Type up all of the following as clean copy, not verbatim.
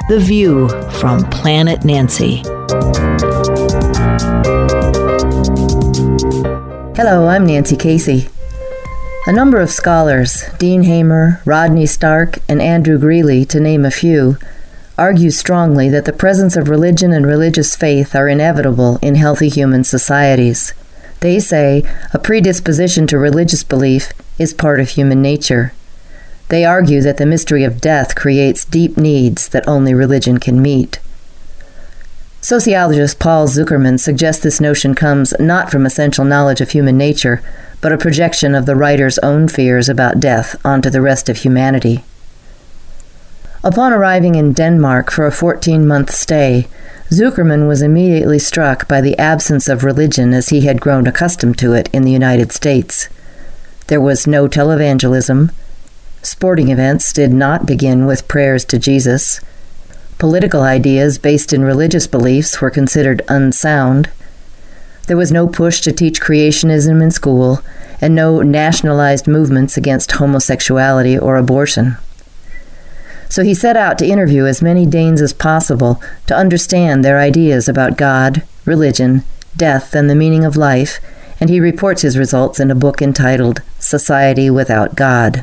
The View from Planet Nancy. Hello, I'm Nancy Casey. A number of scholars, Dean Hamer, Rodney Stark, and Andrew Greeley, to name a few, argue strongly that the presence of religion and religious faith are inevitable in healthy human societies. They say a predisposition to religious belief is part of human nature. They argue that the mystery of death creates deep needs that only religion can meet. Sociologist Paul Zuckerman suggests this notion comes not from essential knowledge of human nature, but a projection of the writer's own fears about death onto the rest of humanity. Upon arriving in Denmark for a 14-month stay, Zuckerman was immediately struck by the absence of religion as he had grown accustomed to it in the United States. There was no televangelism. Sporting events did not begin with prayers to Jesus. Political ideas based in religious beliefs were considered unsound. There was no push to teach creationism in school, and no nationalized movements against homosexuality or abortion. So he set out to interview as many Danes as possible to understand their ideas about God, religion, death, and the meaning of life, and he reports his results in a book entitled Society Without God.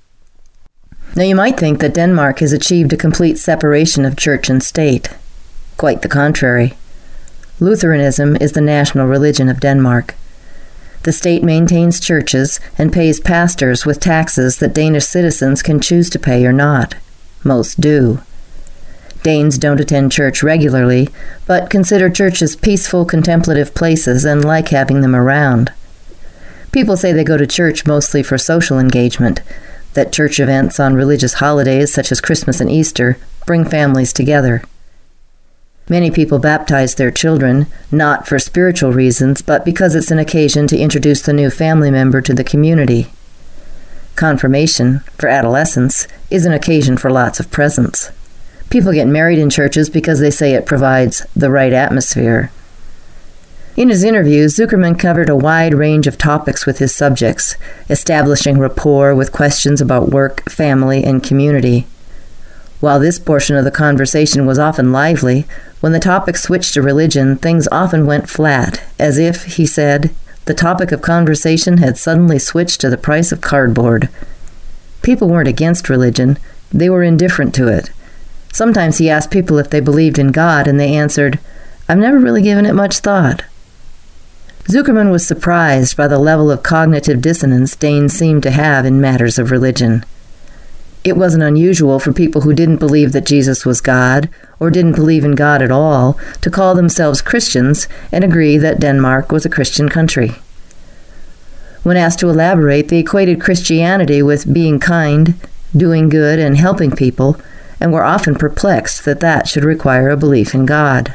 Now you might think that Denmark has achieved a complete separation of church and state. Quite the contrary. Lutheranism is the national religion of Denmark. The state maintains churches and pays pastors with taxes that Danish citizens can choose to pay or not. Most do. Danes don't attend church regularly, but consider churches peaceful, contemplative places and like having them around. People say they go to church mostly for social engagement, that church events on religious holidays such as Christmas and Easter bring families together. Many people baptize their children, not for spiritual reasons, but because it's an occasion to introduce the new family member to the community. Confirmation, for adolescents, is an occasion for lots of presents. People get married in churches because they say it provides the right atmosphere. In his interviews, Zuckerman covered a wide range of topics with his subjects, establishing rapport with questions about work, family, and community. While this portion of the conversation was often lively, when the topic switched to religion, things often went flat, as if, he said, the topic of conversation had suddenly switched to the price of cardboard. People weren't against religion, they were indifferent to it. Sometimes he asked people if they believed in God, and they answered, "I've never really given it much thought." Zuckerman was surprised by the level of cognitive dissonance Danes seemed to have in matters of religion. It wasn't unusual for people who didn't believe that Jesus was God, or didn't believe in God at all, to call themselves Christians and agree that Denmark was a Christian country. When asked to elaborate, they equated Christianity with being kind, doing good, and helping people, and were often perplexed that that should require a belief in God.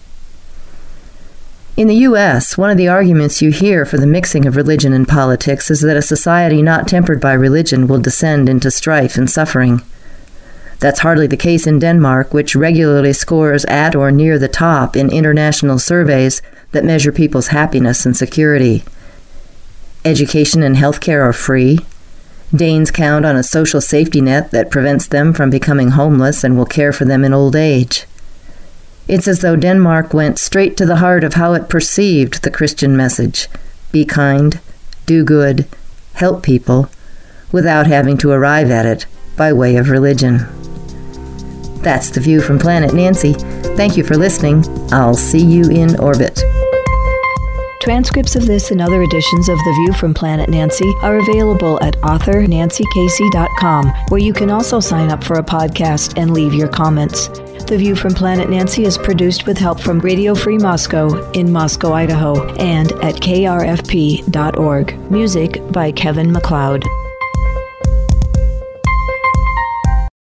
In the U.S., one of the arguments you hear for the mixing of religion and politics is that a society not tempered by religion will descend into strife and suffering. That's hardly the case in Denmark, which regularly scores at or near the top in international surveys that measure people's happiness and security. Education and healthcare are free. Danes count on a social safety net that prevents them from becoming homeless and will care for them in old age. It's as though Denmark went straight to the heart of how it perceived the Christian message: be kind, do good, help people, without having to arrive at it by way of religion. That's The View from Planet Nancy. Thank you for listening. I'll see you in orbit. Transcripts of this and other editions of The View from Planet Nancy are available at authornancykasey.com, where you can also sign up for a podcast and leave your comments. The View from Planet Nancy is produced with help from Radio Free Moscow in Moscow, Idaho, and at krfp.org. Music by Kevin MacLeod.